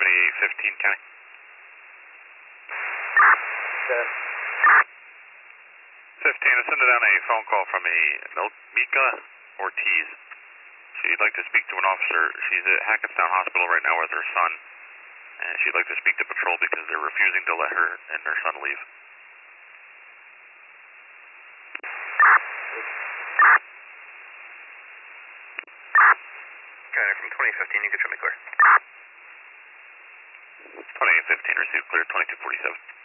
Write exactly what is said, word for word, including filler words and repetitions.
seventy-eight fifteen, County. Yes. fifteen, I sent down a phone call from a Mika Ortiz. She'd like to speak to an officer. She's at Hackettstown Hospital right now with her son, and she'd like to speak to patrol because they're refusing to let her and her son leave. County from twenty fifteen, you can show me clear. twenty-eight fifteen, received clear, twenty-two forty-seven.